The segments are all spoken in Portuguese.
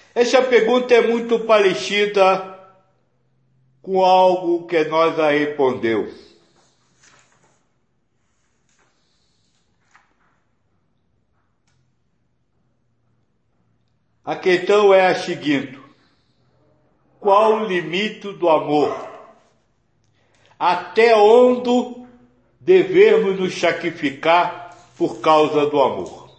Essa pergunta é muito parecida com algo que nós já respondeu. A questão é a seguinte: qual o limite do amor? Até onde devemos nos sacrificar por causa do amor?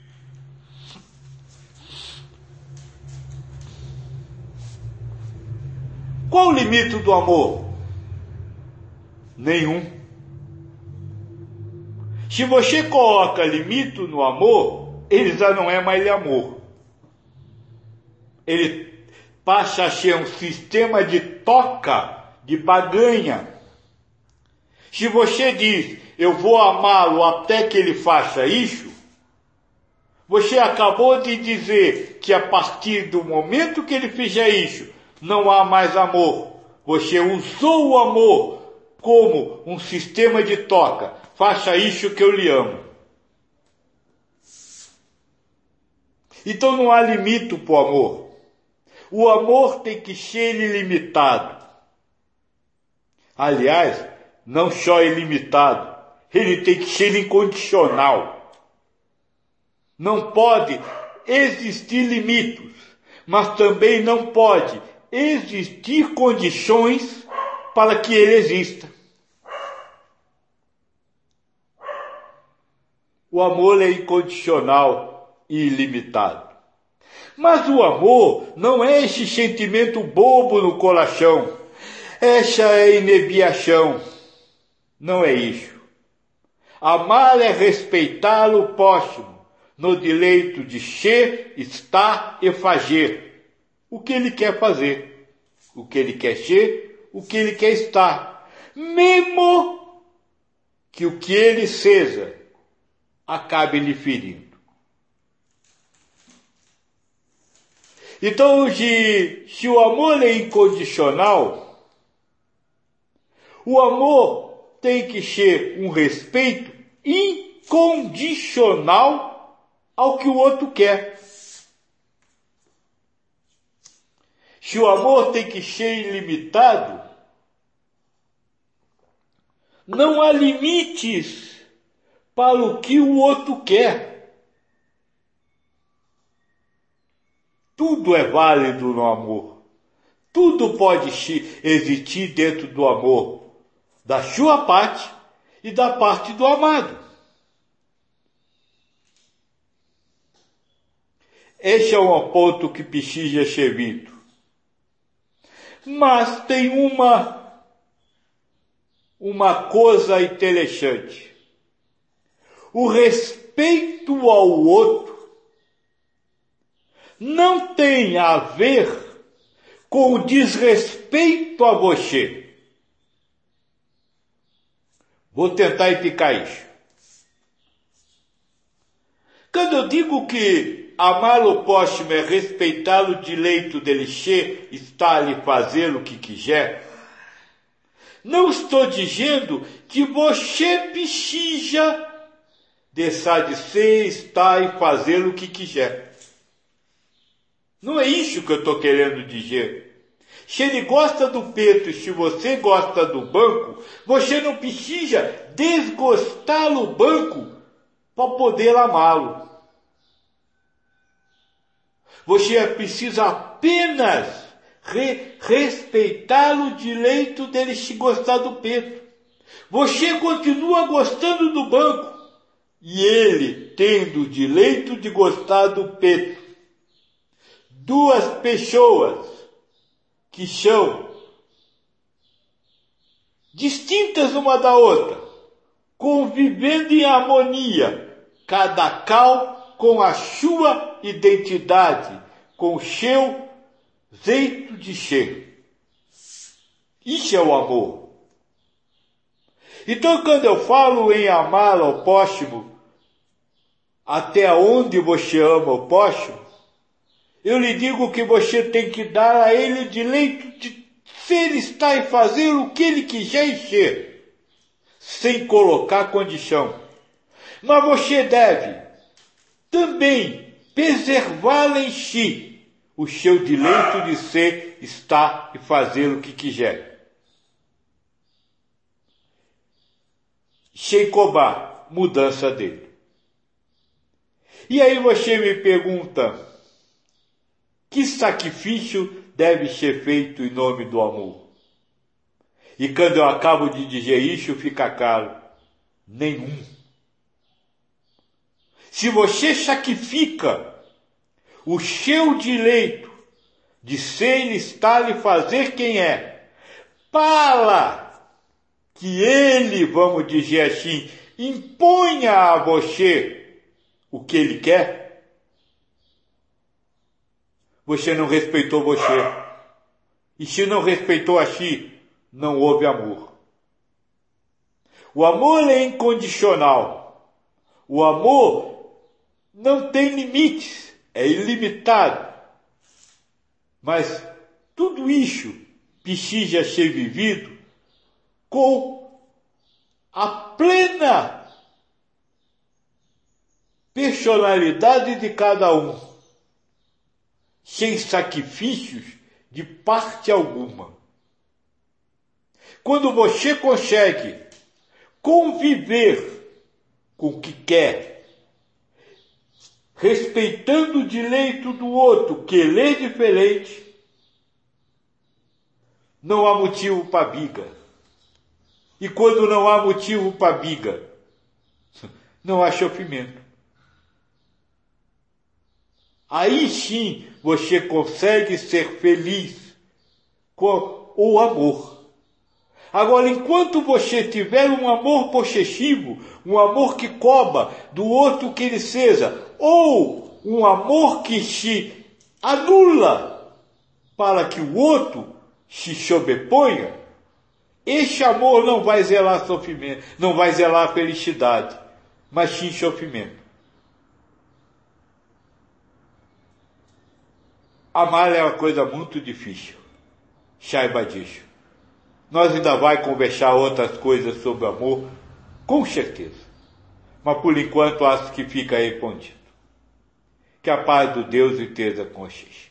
Qual o limite do amor? Nenhum. Se você coloca limite no amor, ele já não é mais amor. Ele passa a ser um sistema de troca, de barganha. Se você diz, eu vou amá-lo até que ele faça isso, você acabou de dizer que a partir do momento que ele fizer isso, não há mais amor. Você usou o amor como um sistema de troca. Faça isso que eu lhe amo. Então não há limite para o amor. O amor tem que ser ilimitado. Aliás, não só ilimitado, ele tem que ser incondicional. Não pode existir limites, mas também não pode existir condições para que ele exista. O amor é incondicional e ilimitado. Mas o amor não é esse sentimento bobo no coração, essa é inebriação. Não é isso. Amar é respeitar o próximo no direito de ser, estar e fazer o que ele quer fazer, o que ele quer ser, o que ele quer estar, mesmo que o que ele seja acabe lhe ferindo. Então, se o amor é incondicional, o amor tem que ser um respeito incondicional ao que o outro quer. Se o amor tem que ser ilimitado, não há limites para o que o outro quer. Tudo é válido no amor. Tudo pode existir dentro do amor, da sua parte e da parte do amado. Esse é um ponto que precisa ser visto. Mas tem uma coisa interessante. O respeito ao outro não tem a ver com o desrespeito a você. Vou tentar explicar isso. Quando eu digo que amar o próximo é respeitar o direito dele ser, estar e fazer o que quiser, não estou dizendo que você precisa deixar de ser, estar e fazer o que quiser. Não é isso que eu estou querendo dizer. Se ele gosta do peito e se você gosta do banco, você não precisa desgostar o banco para poder amá-lo. Você precisa apenas respeitar o direito dele se gostar do peito. Você continua gostando do banco e ele tendo o direito de gostar do peito. Duas pessoas que são distintas uma da outra, convivendo em harmonia, cada qual com a sua identidade, com o seu jeito de ser. Isso é o amor. Então, quando eu falo em amar ao próximo, até onde você ama o próximo, eu lhe digo que você tem que dar a ele o direito de ser, estar e fazer o que ele quiser ser, sem colocar condição. Mas você deve também preservar em si o seu direito de ser, estar e fazer o que quiser. Sheikobá, mudança dele. E aí você me pergunta, que sacrifício deve ser feito em nome do amor? E quando eu acabo de dizer isso, fica claro, nenhum. Se você sacrifica o seu direito de ser, estar e fazer quem é, para que ele, vamos dizer assim, imponha a você o que ele quer, você não respeitou você. E se não respeitou a si, não houve amor. O amor é incondicional. O amor não tem limites, é ilimitado. Mas tudo isso precisa ser vivido com a plena personalidade de cada um, sem sacrifícios de parte alguma. Quando você consegue conviver com o que quer, respeitando o direito do outro, que ele é diferente, não há motivo para briga. E quando não há motivo para briga, não há sofrimento. Aí sim você consegue ser feliz com o amor. Agora, enquanto você tiver um amor possessivo, um amor que cobra do outro que ele seja, ou um amor que se anula para que o outro se sobreponha, esse amor não vai zelar sofrimento, não vai zelar felicidade, mas sim sofrimento. Amar é uma coisa muito difícil, saiba disso. Nós ainda vai conversar outras coisas sobre amor, com certeza. Mas por enquanto acho que fica aí contido. Que a paz do Deus esteja com vocês.